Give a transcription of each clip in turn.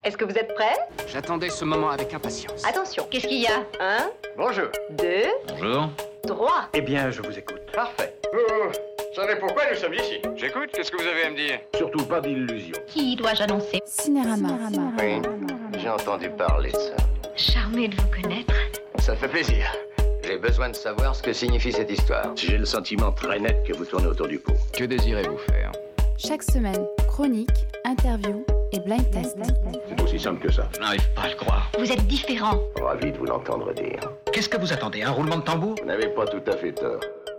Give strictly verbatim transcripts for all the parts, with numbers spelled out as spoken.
Est-ce que vous êtes prêts? J'attendais ce moment avec impatience. Attention, qu'est-ce qu'il y a? Un, Bonjour. deux, Bonjour. trois. Eh bien, je vous écoute. Parfait. Vous savez pourquoi nous sommes ici? J'écoute, qu'est-ce que vous avez à me dire? Surtout pas d'illusions. Qui dois-je annoncer? Cinérama. Oui, j'ai entendu parler de ça. Charmé de vous connaître. Ça fait plaisir. J'ai besoin de savoir ce que signifie cette histoire. J'ai le sentiment très net que vous tournez autour du pot. Que désirez-vous faire? Chaque semaine, chronique, interview et blind test. C'est aussi simple que ça. Je n'arrive pas à le croire. Vous êtes différent. Ravi de vous l'entendre dire. Qu'est-ce que vous attendez? Un roulement de tambour? Vous n'avez pas tout à fait tort.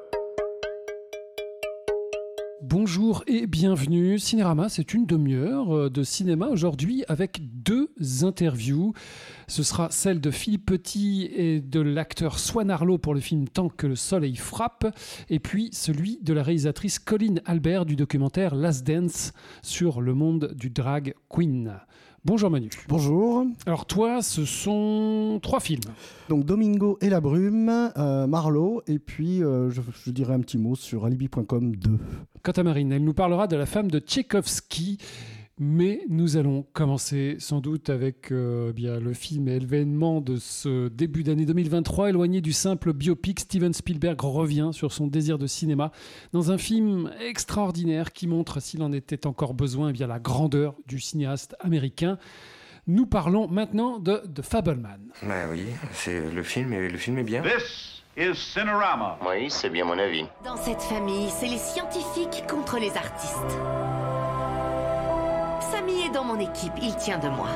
Bonjour et bienvenue. Cinérama, c'est une demi-heure de cinéma aujourd'hui avec deux interviews. Ce sera celle de Philippe Petit et de l'acteur Swan Arlo pour le film Tant que le soleil frappe, et puis celui de la réalisatrice Colline Albert du documentaire Last Dance sur le monde du drag queen. Bonjour Manu. Bonjour. Alors toi, ce sont trois films. Donc Domingo et la brume, euh, Marlowe, et puis euh, je, je dirais un petit mot sur alibi point com deux. Quant à Marine, elle nous parlera de la femme de Tchaïkovski. Mais nous allons commencer sans doute avec euh, bien, le film et l'événement de ce début d'année deux mille vingt-trois. Éloigné du simple biopic, Steven Spielberg revient sur son désir de cinéma dans un film extraordinaire qui montre, s'il en était encore besoin, eh bien, la grandeur du cinéaste américain. Nous parlons maintenant de The Fabelman. Ben oui, c'est le film et le film est bien. This is Cinerama. Oui, c'est bien mon avis. Dans cette famille, c'est les scientifiques contre les artistes. Samy est dans mon équipe, il tient de moi.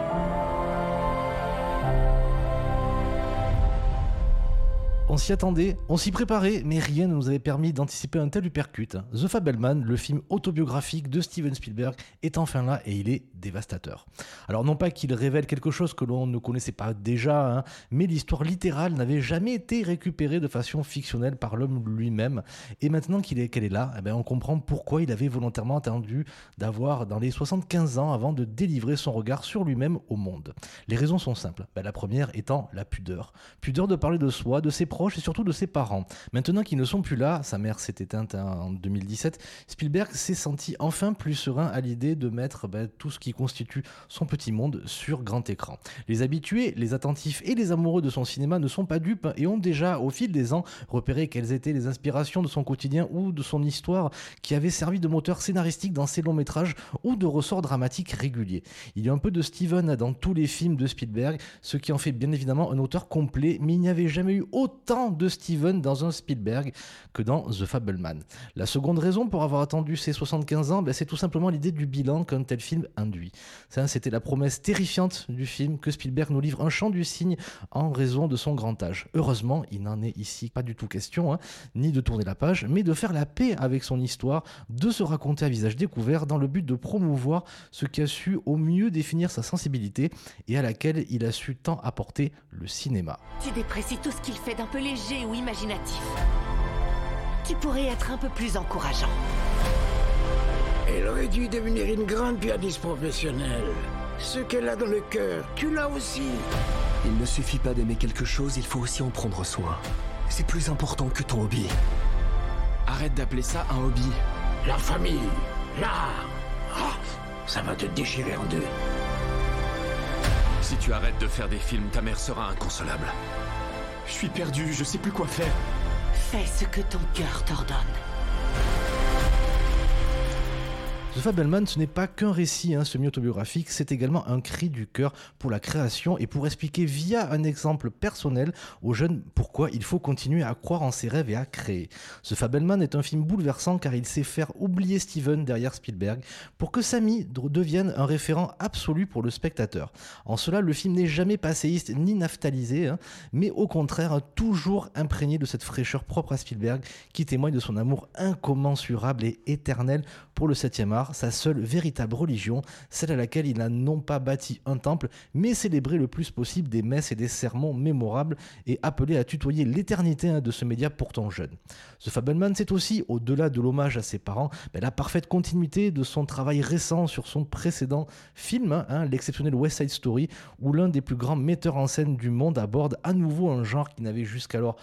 On s'y attendait, on s'y préparait, mais rien ne nous avait permis d'anticiper un tel uppercut. The Fabelman, le film autobiographique de Steven Spielberg, est enfin là et il est dévastateur. Alors non pas qu'il révèle quelque chose que l'on ne connaissait pas déjà, hein, mais l'histoire littérale n'avait jamais été récupérée de façon fictionnelle par l'homme lui-même. Et maintenant qu'il est, qu'elle est là, eh bien on comprend pourquoi il avait volontairement attendu d'avoir dans les soixante-quinze ans avant de délivrer son regard sur lui-même au monde. Les raisons sont simples. Ben, la première étant la pudeur. Pudeur de parler de soi, de ses proches et surtout de ses parents. Maintenant qu'ils ne sont plus là, sa mère s'est éteinte en deux mille dix-sept, Spielberg s'est senti enfin plus serein à l'idée de mettre ben, tout ce qui constitue son petit monde sur grand écran. Les habitués, les attentifs et les amoureux de son cinéma ne sont pas dupes et ont déjà, au fil des ans, repéré quelles étaient les inspirations de son quotidien ou de son histoire qui avaient servi de moteur scénaristique dans ses longs métrages ou de ressort dramatique régulier. Il y a un peu de Steven dans tous les films de Spielberg, ce qui en fait bien évidemment un auteur complet, mais il n'y avait jamais eu autant de Steven dans un Spielberg que dans The Fabelman. La seconde raison pour avoir attendu ses soixante-quinze ans, ben c'est tout simplement l'idée du bilan qu'un tel film induit. Ça, c'était la promesse terrifiante du film que Spielberg nous livre un chant du cygne en raison de son grand âge. Heureusement, il n'en est ici pas du tout question, hein, ni de tourner la page, mais de faire la paix avec son histoire, de se raconter à visage découvert dans le but de promouvoir ce qui a su au mieux définir sa sensibilité et à laquelle il a su tant apporter le cinéma. Tu déprécies tout ce qu'il fait d'un peu léger ou imaginatif. Tu pourrais être un peu plus encourageant. Elle aurait dû devenir une grande pianiste professionnelle. Ce qu'elle a dans le cœur, tu l'as aussi. Il ne suffit pas d'aimer quelque chose, il faut aussi en prendre soin. C'est plus important que ton hobby. Arrête d'appeler ça un hobby. La famille, l'art, oh, ça va te déchirer en deux. Si tu arrêtes de faire des films, ta mère sera inconsolable. Je suis perdu, je sais plus quoi faire. Fais ce que ton cœur t'ordonne. The Fabelman, ce n'est pas qu'un récit hein, semi-autobiographique, c'est également un cri du cœur pour la création et pour expliquer via un exemple personnel aux jeunes pourquoi il faut continuer à croire en ses rêves et à créer. The Fabelman est un film bouleversant car il sait faire oublier Steven derrière Spielberg pour que Samy devienne un référent absolu pour le spectateur. En cela, le film n'est jamais passéiste ni naphtalisé, hein, mais au contraire toujours imprégné de cette fraîcheur propre à Spielberg qui témoigne de son amour incommensurable et éternel pour le septième art, sa seule véritable religion, celle à laquelle il n'a non pas bâti un temple, mais célébré le plus possible des messes et des sermons mémorables et appelé à tutoyer l'éternité hein, de ce média pourtant jeune. The Fabelman, c'est aussi, au-delà de l'hommage à ses parents, ben, la parfaite continuité de son travail récent sur son précédent film, hein, l'exceptionnel West Side Story, où l'un des plus grands metteurs en scène du monde aborde à nouveau un genre qui n'avait jusqu'alors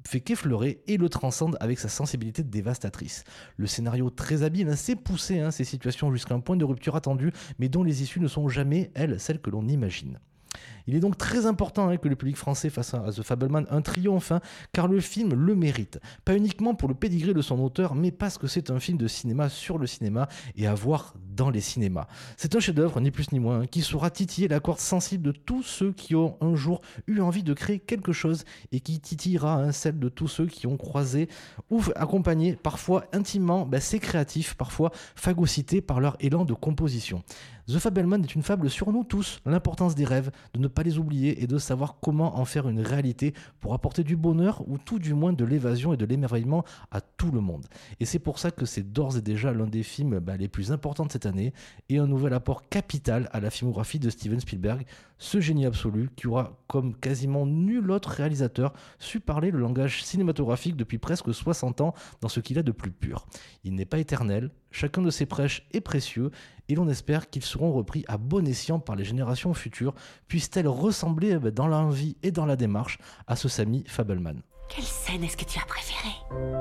fait qu'effleurer et le transcende avec sa sensibilité dévastatrice. Le scénario très habile hein, sait pousser hein, ces situations jusqu'à un point de rupture attendu, mais dont les issues ne sont jamais, elles, celles que l'on imagine. Il est donc très important hein, que le public français fasse à The Fabelman un triomphe, hein, car le film le mérite. Pas uniquement pour le pédigré de son auteur, mais parce que c'est un film de cinéma sur le cinéma et à voir dans les cinémas. C'est un chef-d'œuvre, ni plus ni moins, hein, qui saura titiller la corde sensible de tous ceux qui ont un jour eu envie de créer quelque chose et qui titillera hein, celle de tous ceux qui ont croisé ou accompagné parfois intimement ben, ces créatifs, parfois phagocytés par leur élan de composition. The Fabelman est une fable sur nous tous, l'importance des rêves, de ne pas les oublier et de savoir comment en faire une réalité pour apporter du bonheur ou tout du moins de l'évasion et de l'émerveillement à tout le monde. Et c'est pour ça que c'est d'ores et déjà l'un des films bah, les plus importants de cette année et un nouvel apport capital à la filmographie de Steven Spielberg, ce génie absolu qui aura, comme quasiment nul autre réalisateur, su parler le langage cinématographique depuis presque soixante ans dans ce qu'il a de plus pur. Il n'est pas éternel, chacun de ses prêches est précieux et l'on espère qu'ils seront repris à bon escient par les générations futures, puissent-elles ressembler dans l'envie et dans la démarche à ce Samy Fabelman. Quelle scène est-ce que tu as préférée ?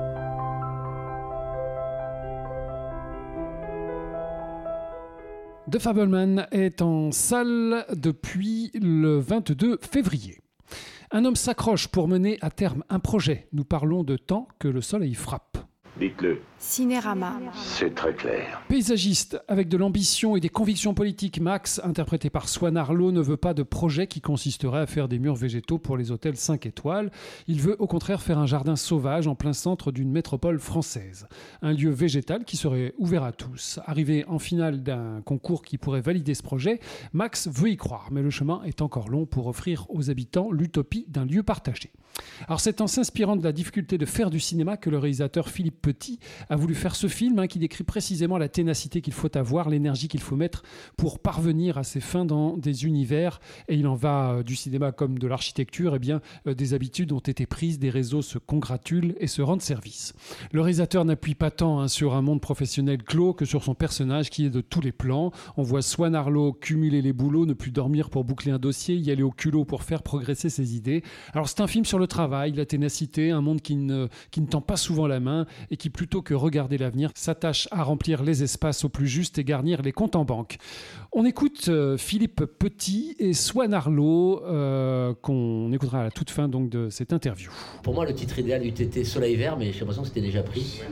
The Fabelman est en salle depuis le vingt-deux février. Un homme s'accroche pour mener à terme un projet. Nous parlons de Tant que le soleil frappe. Dites-le. Cinérama. C'est très clair. Paysagiste, avec de l'ambition et des convictions politiques, Max, interprété par Swan Arlo, ne veut pas de projet qui consisterait à faire des murs végétaux pour les hôtels cinq étoiles. Il veut au contraire faire un jardin sauvage en plein centre d'une métropole française. Un lieu végétal qui serait ouvert à tous. Arrivé en finale d'un concours qui pourrait valider ce projet, Max veut y croire, mais le chemin est encore long pour offrir aux habitants l'utopie d'un lieu partagé. Alors c'est en s'inspirant de la difficulté de faire du cinéma que le réalisateur Philippe Petit a voulu faire ce film hein, qui décrit précisément la ténacité qu'il faut avoir, l'énergie qu'il faut mettre pour parvenir à ses fins dans des univers. Et il en va euh, du cinéma comme de l'architecture. Eh bien, euh, des habitudes ont été prises, des réseaux se congratulent et se rendent service. Le réalisateur n'appuie pas tant hein, sur un monde professionnel clos que sur son personnage qui est de tous les plans. On voit Swan Arlo cumuler les boulots, ne plus dormir pour boucler un dossier, y aller au culot pour faire progresser ses idées. Alors c'est un film sur le travail, la ténacité, un monde qui ne, qui ne tend pas souvent la main et qui, plutôt que regarder l'avenir, s'attache à remplir les espaces au plus juste et garnir les comptes en banque. On écoute euh, Philippe Petit et Swan Arlo, euh, qu'on écoutera à la toute fin donc, de cette interview. Pour moi, le titre idéal eût été Soleil vert, mais j'ai l'impression que c'était déjà pris.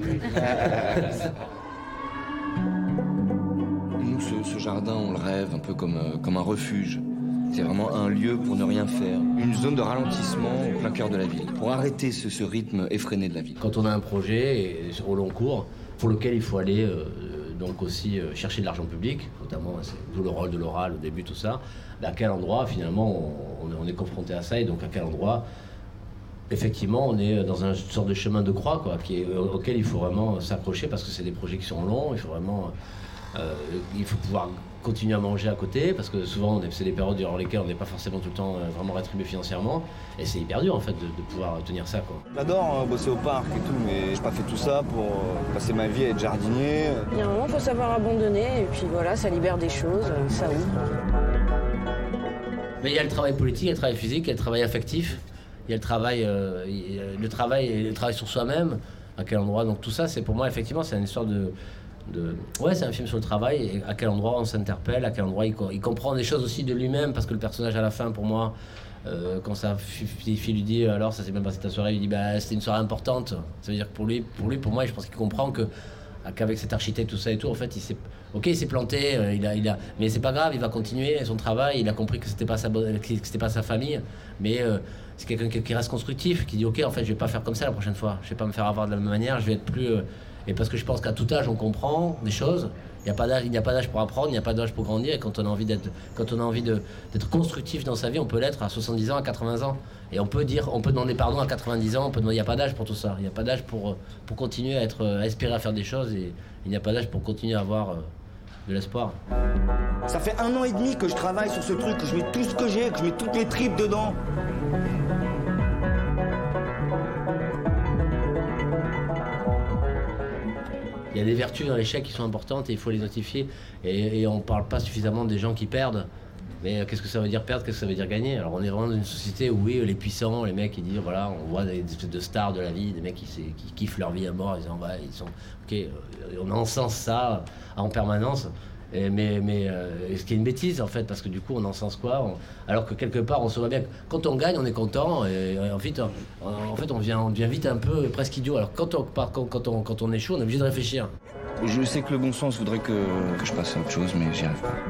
Nous, ce, ce jardin, on le rêve un peu comme, euh, comme un refuge. C'est vraiment un lieu pour ne rien faire, une zone de ralentissement au plein cœur de la ville, pour arrêter ce, ce rythme effréné de la ville. Quand on a un projet et, au long cours, pour lequel il faut aller euh, donc aussi euh, chercher de l'argent public, notamment c'est d'où le rôle de l'oral au début, tout ça, à quel endroit finalement on, on est confronté à ça et donc à quel endroit effectivement on est dans une sorte de chemin de croix quoi, qui est, auquel il faut vraiment s'accrocher parce que c'est des projets qui sont longs, il faut vraiment... Euh, il faut pouvoir continuer à manger à côté parce que souvent c'est des périodes durant lesquelles on n'est pas forcément tout le temps vraiment rétribué financièrement et c'est hyper dur en fait de, de pouvoir tenir ça quoi. J'adore euh, bosser au parc et tout mais j'ai pas fait tout ça pour euh, passer ma vie à être jardinier. Il y a un moment il faut savoir abandonner et puis voilà ça libère des choses, ça ouvre. Mais il y a le travail politique, il y a le travail physique, il y a le travail affectif, il y a le travail, euh, il y a le travail, le travail sur soi-même, à quel endroit, donc tout ça c'est pour moi effectivement c'est une histoire de De... Ouais, c'est un film sur le travail, et à quel endroit on s'interpelle, à quel endroit il, co- il comprend des choses aussi de lui-même, parce que le personnage à la fin, pour moi, euh, quand sa fille, fille lui dit alors ça s'est bien passé ta soirée, il dit bah c'était une soirée importante. Ça veut dire que pour lui, pour lui, pour moi, je pense qu'il comprend que qu'avec cet architecte tout ça et tout, en fait, il s'est, ok, il s'est planté, euh, il a, il a, mais c'est pas grave, il va continuer son travail. Il a compris que c'était pas sa, que c'était pas sa famille, mais euh, c'est quelqu'un qui, qui reste constructif, qui dit ok, en fait, je vais pas faire comme ça la prochaine fois, je vais pas me faire avoir de la même manière, je vais être plus euh, et parce que je pense qu'à tout âge, on comprend des choses. Il n'y a pas d'âge, il n'y a pas d'âge pour apprendre, il n'y a pas d'âge pour grandir. Et quand on a envie d'être, quand on a envie de, d'être constructif dans sa vie, on peut l'être à soixante-dix ans, à quatre-vingts ans. Et on peut dire, on peut demander pardon à quatre-vingt-dix ans. On peut demander, il n'y a pas d'âge pour tout ça. Il n'y a pas d'âge pour, pour continuer à être, à espérer à faire des choses. Et il n'y a pas d'âge pour continuer à avoir de l'espoir. Ça fait un an et demi que je travaille sur ce truc, que je mets tout ce que j'ai, que je mets toutes les tripes dedans. Il y a des vertus dans l'échec qui sont importantes et il faut les notifier. Et, et on ne parle pas suffisamment des gens qui perdent. Mais euh, qu'est-ce que ça veut dire perdre, qu'est-ce que ça veut dire gagner? Alors on est vraiment dans une société où oui, les puissants, les mecs, ils disent voilà, on voit des espèces de stars de la vie, des mecs qui, qui kiffent leur vie à mort, ils disent bah, ils sont ok, euh, on encense ça en permanence. Et mais mais euh, ce qui est une bêtise en fait, parce que du coup on encense quoi on, alors que quelque part on se voit bien que quand on gagne on est content et, et en fait on, en fait on vient on devient vite un peu presque idiot. Alors quand on par quand, quand on quand on échoue on est obligé de réfléchir. Je sais que le bon sens voudrait que, que je passe à autre chose, mais j'y arrive pas.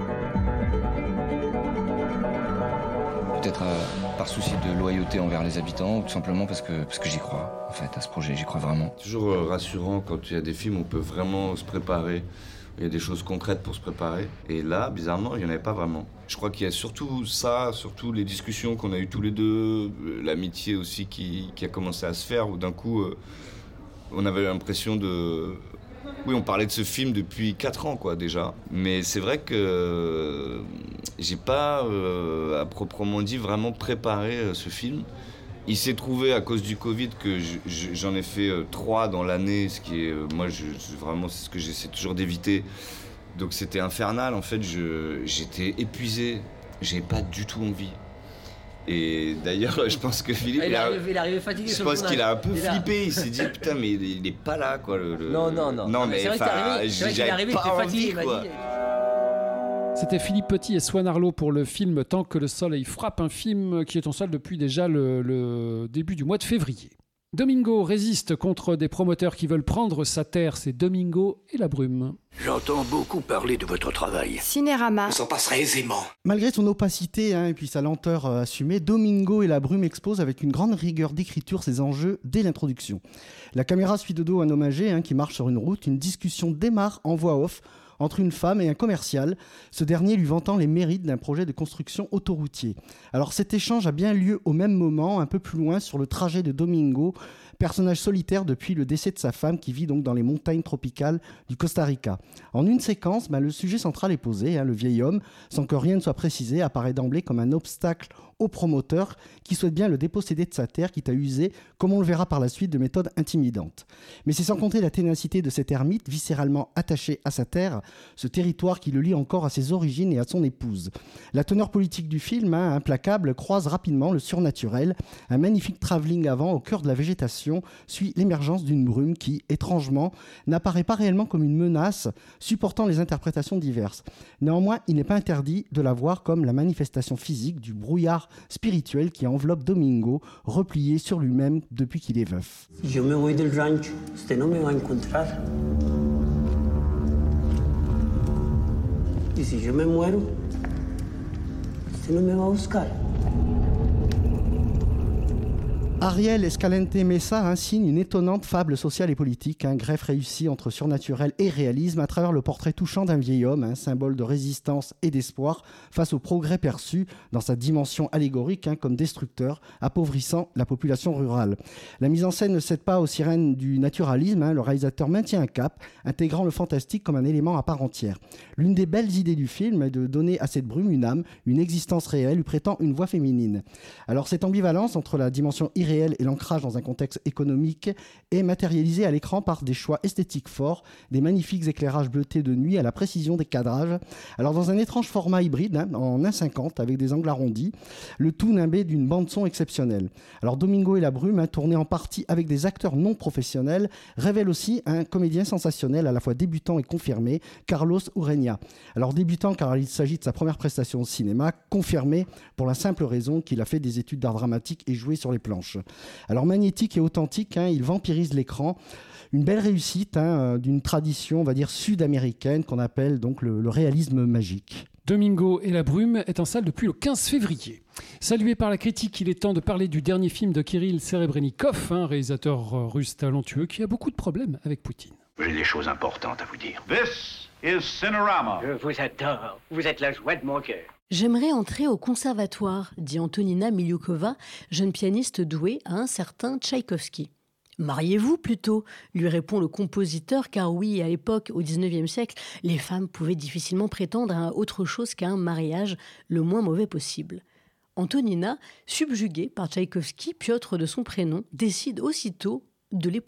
Peut-être euh, par souci de loyauté envers les habitants, ou tout simplement parce que, parce que j'y crois, en fait, à ce projet, j'y crois vraiment. Toujours euh, rassurant quand il y a des films où on peut vraiment se préparer, il y a des choses concrètes pour se préparer, et là, bizarrement, il n'y en avait pas vraiment. Je crois qu'il y a surtout ça, surtout les discussions qu'on a eues tous les deux, l'amitié aussi qui, qui a commencé à se faire, où d'un coup, euh, on avait l'impression de... Oui, on parlait de ce film depuis quatre ans, quoi, déjà. Mais c'est vrai que euh, j'ai pas, euh, à proprement dit, vraiment préparé euh, ce film. Il s'est trouvé, à cause du Covid, que je, je, j'en ai fait euh, trois dans l'année, ce qui est, euh, moi, je, je, vraiment, c'est ce que j'essaie toujours d'éviter. Donc c'était infernal, en fait, je, j'étais épuisé. J'ai pas du tout envie. Et d'ailleurs, je pense que Philippe, il, il, arrive, il est arrivé fatigué. Je pense qu'il a un peu il flippé. Il s'est dit putain, mais il, il est pas là, quoi. Le, le... Non, non, non. Non, mais enfin, j'avais pas envie, quoi. C'était Philippe Petit et Swan Arlo pour le film Tant que le soleil frappe, un film qui est en salle depuis déjà le, le début du mois de février. Domingo résiste contre des promoteurs qui veulent prendre sa terre, c'est Domingo et la brume. J'entends beaucoup parler de votre travail. Cinérama. On s'en passerait aisément. Malgré son opacité hein, et puis sa lenteur euh, assumée, Domingo et la brume exposent avec une grande rigueur d'écriture ses enjeux dès l'introduction. La caméra suit de dos un homme âgé hein, qui marche sur une route. Une discussion démarre en voix off entre une femme et un commercial, ce dernier lui vantant les mérites d'un projet de construction autoroutier. Alors cet échange a bien lieu au même moment, un peu plus loin, sur le trajet de Domingo, personnage solitaire depuis le décès de sa femme qui vit donc dans les montagnes tropicales du Costa Rica. En une séquence, bah, le sujet central est posé, hein, le vieil homme, sans que rien ne soit précisé, apparaît d'emblée comme un obstacle au promoteur qui souhaite bien le déposséder de sa terre, quitte à user, comme on le verra par la suite, de méthodes intimidantes. Mais c'est sans compter la ténacité de cet ermite, viscéralement attaché à sa terre, ce territoire qui le lie encore à ses origines et à son épouse. La teneur politique du film, hein, implacable, croise rapidement le surnaturel. Un magnifique travelling avant au cœur de la végétation suit l'émergence d'une brume qui, étrangement, n'apparaît pas réellement comme une menace, supportant les interprétations diverses. Néanmoins, il n'est pas interdit de la voir comme la manifestation physique du brouillard spirituel qui enveloppe Domingo, replié sur lui-même depuis qu'il est veuf. Si je me voy del rancho, usted no me va a encontrar. Y si je me muero, usted no me va a buscar. Ariel Escalante Mesa hein, signe une étonnante fable sociale et politique, un greffe réussi entre surnaturel et réalisme à travers le portrait touchant d'un vieil homme, un symbole de résistance et d'espoir face au progrès perçu dans sa dimension allégorique hein, comme destructeur, appauvrissant la population rurale. La mise en scène ne cède pas aux sirènes du naturalisme, hein, le réalisateur maintient un cap, intégrant le fantastique comme un élément à part entière. L'une des belles idées du film est de donner à cette brume une âme, une existence réelle, lui prêtant une voix féminine. Alors cette ambivalence entre la dimension irréelle et l'ancrage dans un contexte économique est matérialisé à l'écran par des choix esthétiques forts, des magnifiques éclairages bleutés de nuit à la précision des cadrages. Alors dans un étrange format hybride, hein, en un virgule cinquante avec des angles arrondis, le tout nimbé d'une bande-son exceptionnelle. Alors Domingo et la brume, hein, tourné en partie avec des acteurs non professionnels, révèle aussi un comédien sensationnel à la fois débutant et confirmé, Carlos Ureña. Alors débutant car il s'agit de sa première prestation au cinéma, confirmé pour la simple raison qu'il a fait des études d'art dramatique et joué sur les planches. Alors magnétique et authentique, hein, il vampirise l'écran. Une belle réussite hein, d'une tradition, on va dire, sud-américaine qu'on appelle donc le, le réalisme magique. Domingo et la brume est en salle depuis le quinze février. Salué par la critique, il est temps de parler du dernier film de Kirill Serebrennikov, un réalisateur russe talentueux qui a beaucoup de problèmes avec Poutine. J'ai des choses importantes à vous dire. This is Cinerama. Je vous adore. Vous êtes la joie de mon cœur. J'aimerais entrer au conservatoire, dit Antonina Miliukova, jeune pianiste douée à un certain Tchaïkovski. Mariez-vous plutôt, lui répond le compositeur, car oui, à l'époque, au dix-neuvième siècle, les femmes pouvaient difficilement prétendre à autre chose qu'à un mariage le moins mauvais possible. Antonina, subjuguée par Tchaïkovski, Piotr de son prénom, décide aussitôt de l'épouser.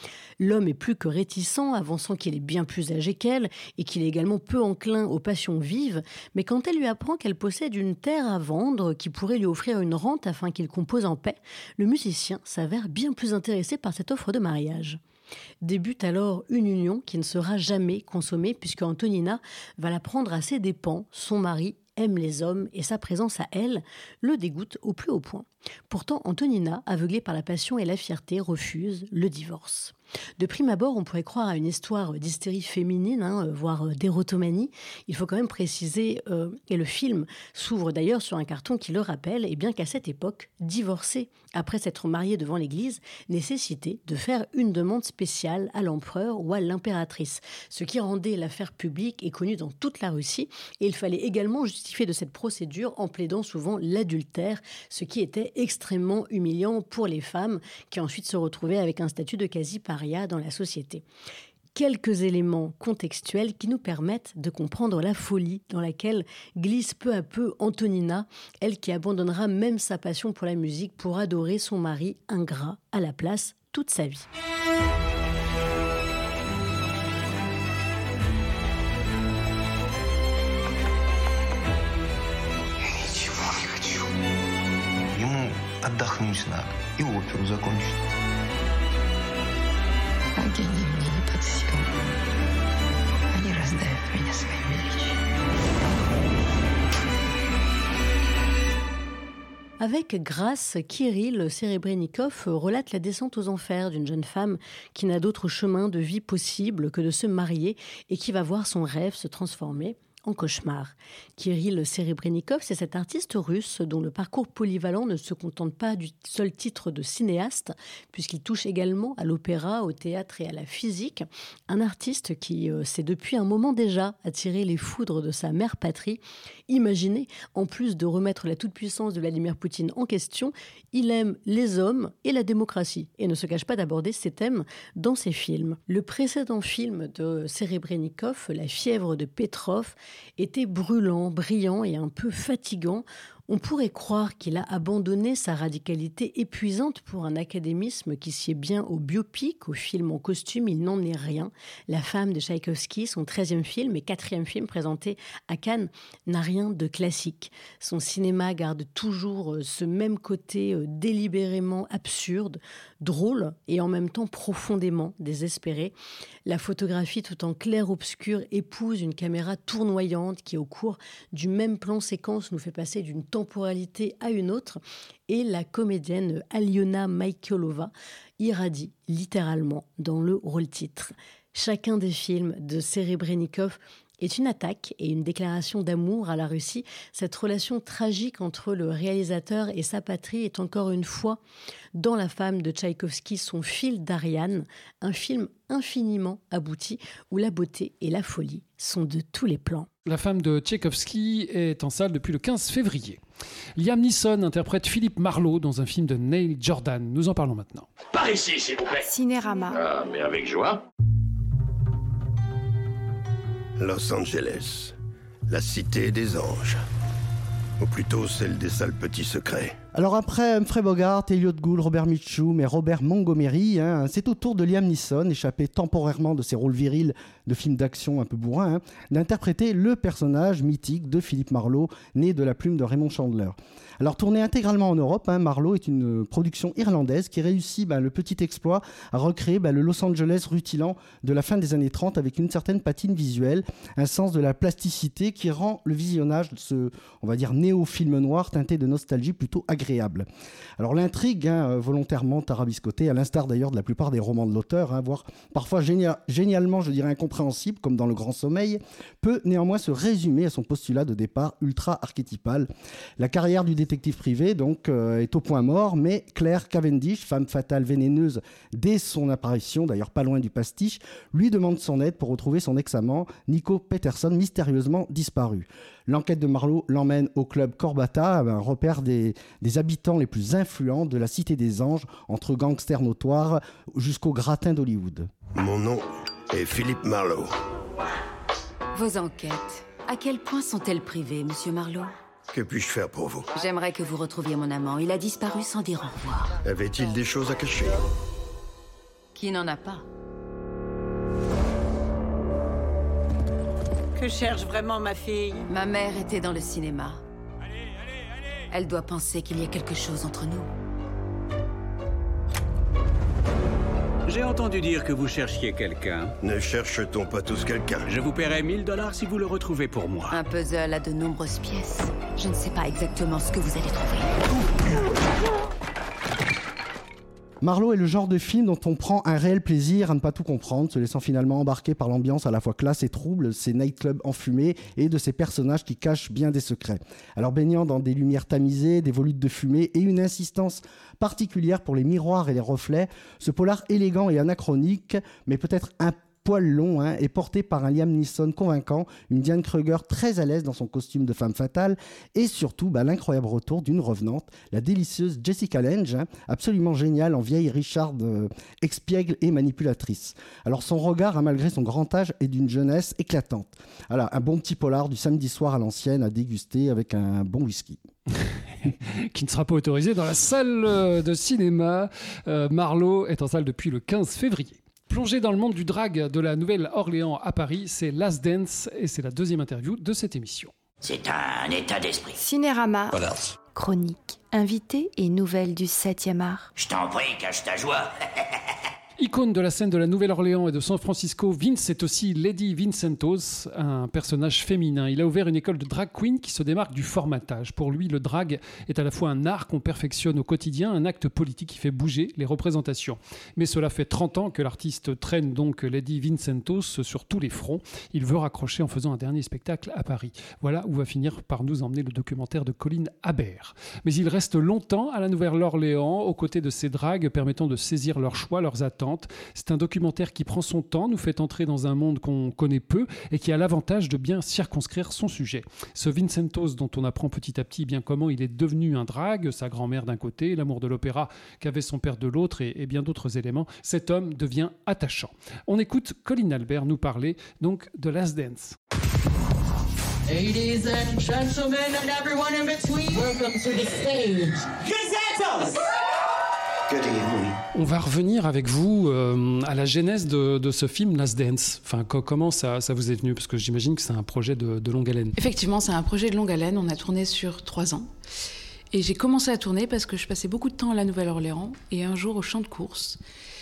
L'homme est plus que réticent, avançant qu'il est bien plus âgé qu'elle et qu'il est également peu enclin aux passions vives, mais quand elle lui apprend qu'elle possède une terre à vendre qui pourrait lui offrir une rente afin qu'il compose en paix, le musicien s'avère bien plus intéressé par cette offre de mariage. Débute alors une union qui ne sera jamais consommée puisque Antonina va la prendre à ses dépens. Son mari aime les hommes et sa présence à elle le dégoûte au plus haut point. Pourtant, Antonina, aveuglée par la passion et la fierté, refuse le divorce. De prime abord, on pourrait croire à une histoire d'hystérie féminine, hein, voire d'érotomanie. Il faut quand même préciser, euh, et le film s'ouvre d'ailleurs sur un carton qui le rappelle, et bien qu'à cette époque, divorcer après s'être mariée devant l'église nécessitait de faire une demande spéciale à l'empereur ou à l'impératrice, ce qui rendait l'affaire publique et connue dans toute la Russie. Et il fallait également justifier de cette procédure en plaidant souvent l'adultère, ce qui était extrêmement humiliant pour les femmes qui ensuite se retrouvaient avec un statut de quasi-paria dans la société. Quelques éléments contextuels qui nous permettent de comprendre la folie dans laquelle glisse peu à peu Antonina, elle qui abandonnera même sa passion pour la musique pour adorer son mari ingrat à la place toute sa vie. Отдохнуть надо и оперу закончить. А деньги мне не под силу. Они раздавят меня своим величием. Avec grâce, Kirill Serebrennikov relate la descente aux enfers d'une jeune femme qui n'a d'autre chemin de vie possible que de se marier et qui va voir son rêve se transformer en cauchemar. Kirill Serebrennikov, c'est cet artiste russe dont le parcours polyvalent ne se contente pas du seul titre de cinéaste, puisqu'il touche également à l'opéra, au théâtre et à la physique. Un artiste qui euh, s'est depuis un moment déjà attiré les foudres de sa mère patrie. Imaginez, en plus de remettre la toute-puissance de Vladimir Poutine en question, il aime les hommes et la démocratie et ne se cache pas d'aborder ces thèmes dans ses films. Le précédent film de Serebrennikov, La fièvre de Petrov, était brûlant, brillant et un peu fatigant. On pourrait croire qu'il a abandonné sa radicalité épuisante pour un académisme qui sied bien au biopic, au film en costume. Il n'en est rien. La femme de Tchaïkovski, son treizième film et quatrième film présenté à Cannes, n'a rien de classique. Son cinéma garde toujours ce même côté délibérément absurde, drôle et en même temps profondément désespéré. La photographie tout en clair-obscur épouse une caméra tournoyante qui, au cours du même plan séquence, nous fait passer d'une temporalité à une autre, et la comédienne Aliona Maïkolova irradie littéralement dans le rôle-titre. Chacun des films de Serebrennikov est une attaque et une déclaration d'amour à la Russie. Cette relation tragique entre le réalisateur et sa patrie est encore une fois, dans La femme de Tchaïkovski, son fil d'Ariane, un film infiniment abouti où la beauté et la folie sont de tous les plans. La femme de Tchaïkovski est en salle depuis le quinze février. Liam Neeson interprète Philippe Marlowe dans un film de Neil Jordan. Nous en parlons maintenant. Par ici, s'il vous plaît. Cinérama. Ah, mais avec joie. Los Angeles, la cité des anges. Ou plutôt celle des sales petits secrets. Alors après Humphrey Bogart, Elliot Gould, Robert Mitchum et Robert Montgomery, hein, c'est au tour de Liam Neeson, échappé temporairement de ses rôles virils de films d'action un peu bourrins, hein, d'interpréter le personnage mythique de Philippe Marlowe, né de la plume de Raymond Chandler. Alors tourné intégralement en Europe, hein, Marlowe est une production irlandaise qui réussit bah, le petit exploit à recréer bah, le Los Angeles rutilant de la fin des années trente avec une certaine patine visuelle, un sens de la plasticité qui rend le visionnage de ce, on va dire, néo-film noir teinté de nostalgie plutôt agréable. Alors l'intrigue, hein, volontairement tarabiscotée, à l'instar d'ailleurs de la plupart des romans de l'auteur, hein, voire parfois génia- génialement, je dirais, incompréhensible, comme dans Le Grand Sommeil, peut néanmoins se résumer à son postulat de départ ultra-archétypal. La carrière du détective privé donc, euh, est au point mort, mais Claire Cavendish, femme fatale vénéneuse dès son apparition, d'ailleurs pas loin du pastiche, lui demande son aide pour retrouver son ex-amant, Nico Peterson, mystérieusement disparu. L'enquête de Marlowe l'emmène au club Corbata, un repère des, des habitants les plus influents de la Cité des Anges, entre gangsters notoires jusqu'au gratin d'Hollywood. Mon nom est Philippe Marlowe. Vos enquêtes, à quel point sont-elles privées, monsieur Marlowe ? Que puis-je faire pour vous ? J'aimerais que vous retrouviez mon amant. Il a disparu sans dire au revoir. Avait-il des choses à cacher ? Qui n'en a pas? Que cherche vraiment ma fille? Ma mère était dans le cinéma. Elle doit penser qu'il y a quelque chose entre nous. J'ai entendu dire que vous cherchiez quelqu'un. Ne cherche-t-on pas tous quelqu'un? Je vous paierai mille dollars si vous le retrouvez pour moi. Un puzzle à de nombreuses pièces. Je ne sais pas exactement ce que vous allez trouver. Marlowe est le genre de film dont on prend un réel plaisir à ne pas tout comprendre, se laissant finalement embarquer par l'ambiance à la fois classe et trouble de ces nightclubs enfumés et de ces personnages qui cachent bien des secrets. Alors baignant dans des lumières tamisées, des volutes de fumée et une insistance particulière pour les miroirs et les reflets, ce polar élégant et anachronique, mais peut-être un poil long, hein, est porté par un Liam Neeson convaincant, une Diane Kruger très à l'aise dans son costume de femme fatale, et surtout bah, l'incroyable retour d'une revenante, la délicieuse Jessica Lange, hein, absolument géniale en vieille Richard euh, expiègle et manipulatrice. Alors son regard, hein, malgré son grand âge, est d'une jeunesse éclatante. Alors un bon petit polar du samedi soir à l'ancienne à déguster avec un bon whisky. Qui ne sera pas autorisé dans la salle de cinéma. Euh, Marlowe est en salle depuis le quinze février. Plongé dans le monde du drag de la Nouvelle-Orléans à Paris, c'est Last Dance et c'est la deuxième interview de cette émission. C'est un état d'esprit. Cinérama, Voilà. chronique, invité et nouvelles du septième art. Je t'en prie, cache ta joie. Icône de la scène de la Nouvelle-Orléans et de San Francisco, Vince est aussi Lady Vincentos, un personnage féminin. Il a ouvert une école de drag queen qui se démarque du formatage. Pour lui, le drag est à la fois un art qu'on perfectionne au quotidien, un acte politique qui fait bouger les représentations. Mais cela fait trente ans que l'artiste traîne donc Lady Vincentos sur tous les fronts. Il veut raccrocher en faisant un dernier spectacle à Paris. Voilà où va finir par nous emmener le documentaire de Colin Habert. Mais il reste longtemps à la Nouvelle-Orléans, aux côtés de ces dragues permettant de saisir leurs choix, leurs attentes. C'est un documentaire qui prend son temps, nous fait entrer dans un monde qu'on connaît peu et qui a l'avantage de bien circonscrire son sujet. Ce Vincentos dont on apprend petit à petit bien comment il est devenu un drague, sa grand-mère d'un côté, l'amour de l'opéra qu'avait son père de l'autre et, et bien d'autres éléments, cet homme devient attachant. On écoute Colin Albert nous parler donc de Last Dance. Ladies and gentlemen and everyone in between, welcome to the stage. Vincentos! On va revenir avec vous euh, à la genèse de, de ce film Last Dance. Enfin, co- comment ça, ça vous est venu? Parce que j'imagine que c'est un projet de, de longue haleine. Effectivement, c'est un projet de longue haleine. On a tourné sur trois ans. Et j'ai commencé à tourner parce que je passais beaucoup de temps à la Nouvelle-Orléans et un jour au champ de course.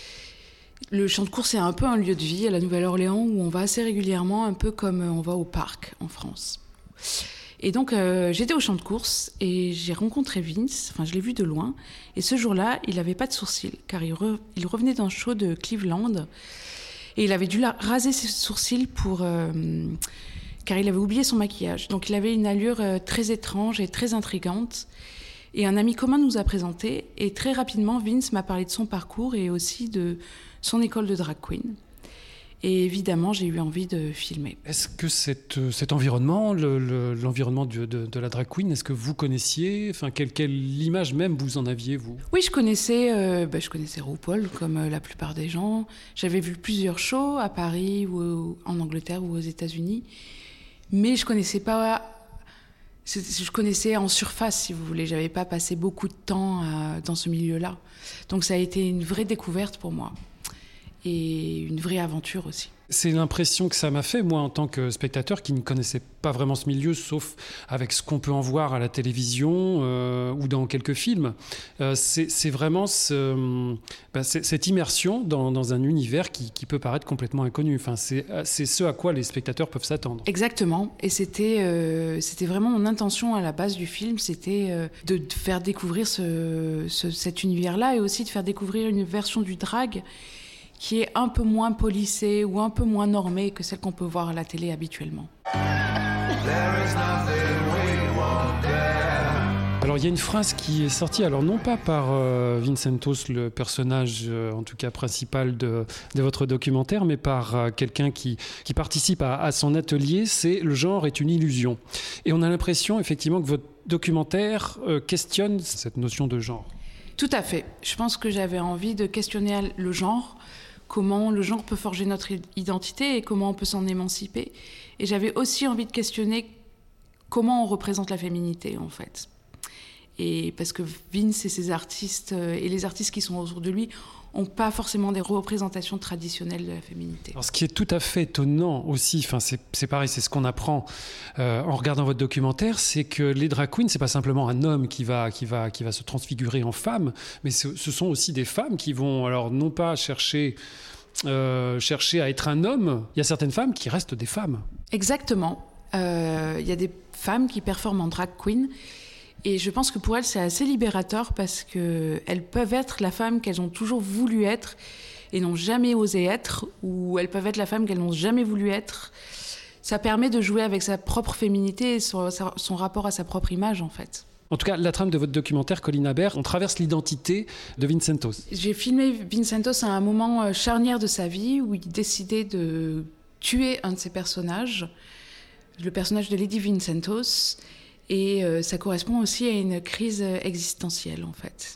Le champ de course, c'est un peu un lieu de vie à la Nouvelle-Orléans où on va assez régulièrement, un peu comme on va au parc en France. Et donc, euh, j'étais au champ de course et j'ai rencontré Vince, enfin, je l'ai vu de loin. Et ce jour-là, il n'avait pas de sourcils, car il, re, il revenait d'un show de Cleveland. Et il avait dû la, raser ses sourcils pour, euh, car il avait oublié son maquillage. Donc, il avait une allure euh, très étrange et très intrigante. Et un ami commun nous a présenté. Et très rapidement, Vince m'a parlé de son parcours et aussi de son école de drag queen. Et évidemment, j'ai eu envie de filmer. Est-ce que cette, cet environnement, le, le, l'environnement de, de, de la drag queen, est-ce que vous connaissiez? Enfin, quelle, quelle image même vous en aviez, vous? Oui, je connaissais, euh, bah, je connaissais RuPaul, comme euh, la plupart des gens. J'avais vu plusieurs shows à Paris, ou en Angleterre, ou aux États-Unis. Mais je connaissais pas... Je connaissais en surface, si vous voulez. J'avais pas passé beaucoup de temps euh, dans ce milieu-là. Donc ça a été une vraie découverte pour moi. Et une vraie aventure aussi. C'est l'impression que ça m'a fait, moi, en tant que spectateur qui ne connaissait pas vraiment ce milieu, sauf avec ce qu'on peut en voir à la télévision euh, ou dans quelques films. Euh, c'est, c'est vraiment ce, ben c'est, cette immersion dans, dans un univers qui, qui peut paraître complètement inconnu. Enfin, c'est, c'est ce à quoi les spectateurs peuvent s'attendre. Exactement. Et c'était, euh, c'était vraiment mon intention à la base du film, c'était euh, de, de faire découvrir ce, ce, cet univers-là et aussi de faire découvrir une version du drag qui est un peu moins policée ou un peu moins normée que celle qu'on peut voir à la télé habituellement. Alors il y a une phrase qui est sortie, alors non pas par euh, Vincentos, le personnage euh, en tout cas principal de, de votre documentaire, mais par euh, quelqu'un qui, qui participe à, à son atelier, c'est « Le genre est une illusion ». Et on a l'impression effectivement que votre documentaire euh, questionne cette notion de genre. Tout à fait. Je pense que j'avais envie de questionner le genre, comment le genre peut forger notre identité et comment on peut s'en émanciper. Et j'avais aussi envie de questionner comment on représente la féminité, en fait. Et parce que Vince et ses artistes, euh, et les artistes qui sont autour de lui, n'ont pas forcément des représentations traditionnelles de la féminité. Alors, ce qui est tout à fait étonnant aussi, enfin, c'est, c'est pareil, c'est ce qu'on apprend euh, en regardant votre documentaire, c'est que les drag queens, c'est pas simplement un homme qui va, qui va, qui va se transfigurer en femme, mais ce, ce sont aussi des femmes qui vont, alors non pas chercher, euh, chercher à être un homme, il y a certaines femmes qui restent des femmes. Exactement. Il euh, y a des femmes qui performent en drag queen. Et je pense que pour elles, c'est assez libérateur parce qu'elles peuvent être la femme qu'elles ont toujours voulu être et n'ont jamais osé être, ou elles peuvent être la femme qu'elles n'ont jamais voulu être. Ça permet de jouer avec sa propre féminité et son, son rapport à sa propre image, en fait. En tout cas, la trame de votre documentaire, Colline Habert, on traverse l'identité de Vincentos. J'ai filmé Vincentos à un moment charnière de sa vie où il décidait de tuer un de ses personnages, le personnage de Lady Vincentos. Et euh, ça correspond aussi à une crise existentielle, en fait.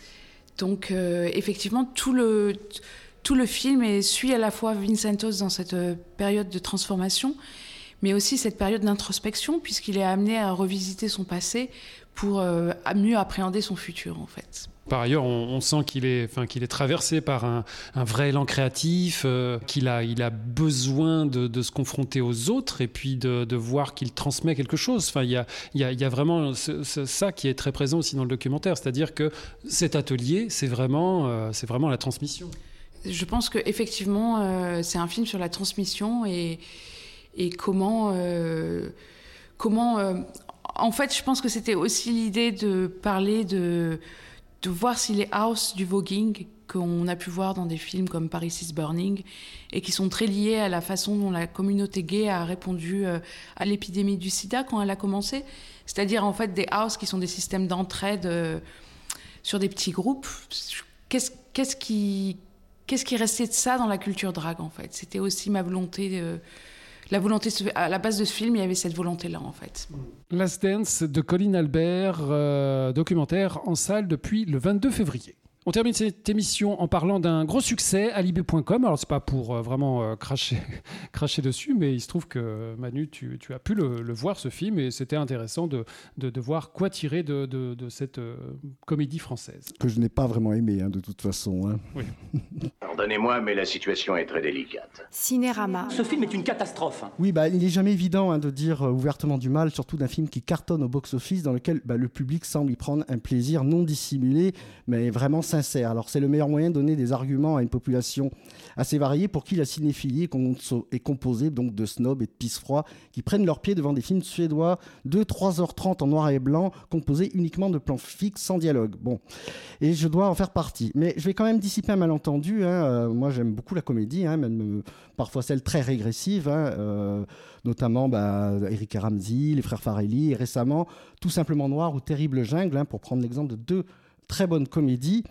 Donc, euh, effectivement, tout le, tout le film est, suit à la fois Vincentos dans cette euh, période de transformation, mais aussi cette période d'introspection, puisqu'il est amené à revisiter son passé pour euh, à mieux appréhender son futur, en fait. Par ailleurs, on, on sent qu'il est, enfin, qu'il est traversé par un, un vrai élan créatif, euh, qu'il a, il a besoin de, de se confronter aux autres et puis de, de voir qu'il transmet quelque chose. Enfin, il y a, il y a, il y a vraiment ce, ce, ça qui est très présent aussi dans le documentaire, c'est-à-dire que cet atelier, c'est vraiment, euh, c'est vraiment la transmission. Je pense qu'effectivement, euh, c'est un film sur la transmission et, et comment... Euh, comment euh, en fait, je pense que c'était aussi l'idée de parler de... de voir si les house du voguing qu'on a pu voir dans des films comme Paris is Burning et qui sont très liés à la façon dont la communauté gay a répondu à l'épidémie du sida quand elle a commencé, c'est-à-dire en fait des house qui sont des systèmes d'entraide euh, sur des petits groupes. Qu'est-ce, qu'est-ce qui qu'est-ce qui restait de ça dans la culture drag, en fait? C'était aussi ma volonté de... La volonté, à la base de ce film, il y avait cette volonté-là, en fait. Last Dance de Colline Habert, euh, documentaire en salle depuis le vingt-deux février. On termine cette émission en parlant d'un gros succès, Alibi point com. Alors, c'est pas pour euh, vraiment euh, cracher, cracher dessus, mais il se trouve que, Manu, tu, tu as pu le, le voir, ce film, et c'était intéressant de, de, de voir quoi tirer de, de, de cette euh, comédie française. Que je n'ai pas vraiment aimé, hein, de toute façon. Hein. Oui. Pardonnez-moi, mais la situation est très délicate. Cinérama. Ce film est une catastrophe. Oui, bah, il n'est jamais évident hein, de dire euh, ouvertement du mal, surtout d'un film qui cartonne au box-office, dans lequel bah, le public semble y prendre un plaisir non dissimulé, mais vraiment sincère. Alors c'est le meilleur moyen de donner des arguments à une population assez variée pour qui la cinéphilie est composée donc de snobs et de pisse-froids qui prennent leurs pieds devant des films suédois de trois heures trente en noir et blanc, composés uniquement de plans fixes sans dialogue. Bon, et je dois en faire partie. Mais je vais quand même dissiper un malentendu. Hein. Euh, moi j'aime beaucoup la comédie, hein, même euh, parfois celle très régressive, hein, euh, notamment bah, Eric et Ramsey, les frères Farrelly, et récemment Tout simplement noir ou Terrible jungle, hein, pour prendre l'exemple de deux très bonne comédie.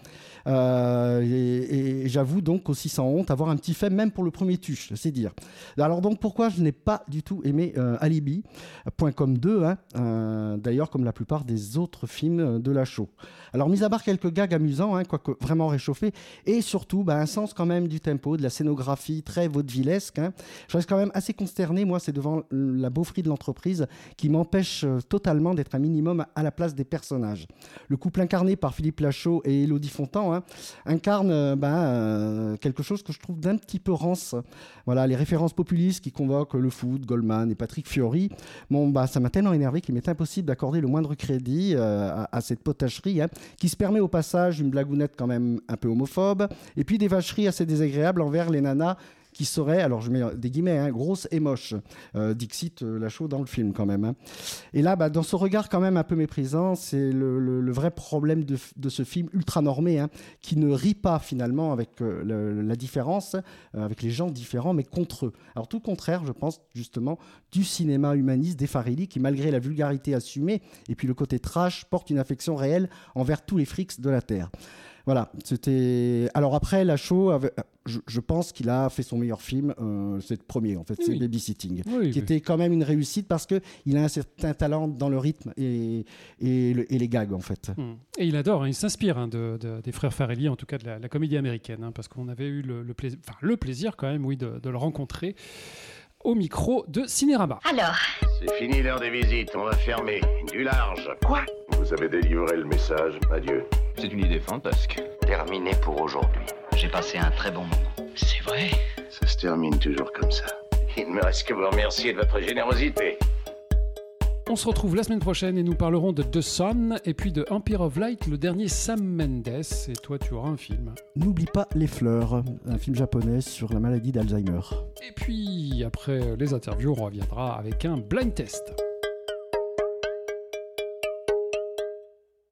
Euh, et, et j'avoue donc aussi sans honte avoir un petit faible même pour le premier tuche, c'est dire. Alors donc pourquoi je n'ai pas du tout aimé euh, Alibi point com deux, hein, euh, d'ailleurs comme la plupart des autres films de la show. Alors mis à part quelques gags amusants, hein, quoique vraiment réchauffés, et surtout bah, un sens quand même du tempo, de la scénographie très vaudevillesque. Hein. Je reste quand même assez consterné, moi c'est devant la beaufrie de l'entreprise qui m'empêche euh, totalement d'être un minimum à la place des personnages. Le couple incarné par Philippe Lachaud et Élodie Fontan hein, incarne euh, ben, euh, quelque chose que je trouve d'un petit peu rance. Voilà, les références populistes qui convoquent le foot, Goldman et Patrick Fiori, bon, bah, ça m'a tellement énervé qu'il m'est impossible d'accorder le moindre crédit euh, à, à cette potacherie hein, qui se permet au passage une blagounette quand même un peu homophobe et puis des vacheries assez désagréables envers les nanas qui serait, alors je mets des guillemets, hein, grosse et moche, euh, Dixit euh, Lachaud dans le film quand même. Hein. Et là, bah, dans ce regard quand même un peu méprisant, c'est le, le, le vrai problème de, de ce film ultra normé, hein, qui ne rit pas finalement avec euh, le, la différence, euh, avec les gens différents, mais contre eux. Alors tout le contraire, je pense justement, du cinéma humaniste des Farrelly, qui malgré la vulgarité assumée, et puis le côté trash, porte une affection réelle envers tous les frics de la Terre. Voilà, c'était... Alors après, Lachaud, avait... je, je pense qu'il a fait son meilleur film, euh, c'est le premier en fait, oui. C'est Babysitting, oui, qui oui. était quand même une réussite parce qu'il a un certain talent dans le rythme et, et, le, et les gags en fait. Et il adore, hein, il s'inspire hein, de, de, des frères Farrelly, en tout cas de la, la comédie américaine, hein, parce qu'on avait eu le, le, plaisir, enfin, le plaisir quand même, oui, de, de le rencontrer au micro de Cinérama. Alors, C'est fini l'heure des visites, on va fermer. Du large. Quoi? Vous avez délivré le message, adieu. C'est une idée fantasque. Terminé pour aujourd'hui. J'ai passé un très bon moment. C'est vrai? Ça se termine toujours comme ça. Il ne me reste que vous remercier de votre générosité. On se retrouve la semaine prochaine et nous parlerons de The Sun et puis de Empire of Light, le dernier Sam Mendes. Et toi, tu auras un film. N'oublie pas Les Fleurs, un film japonais sur la maladie d'Alzheimer. Et puis, après les interviews, on reviendra avec un blind test.